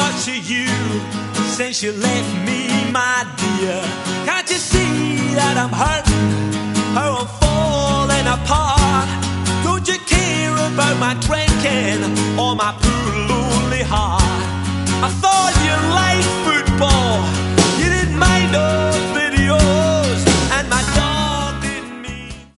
to you since you left me, my dear. Can't you see that I'm hurting, how I'm falling apart? Don't you care about my drinking or my poor lonely heart?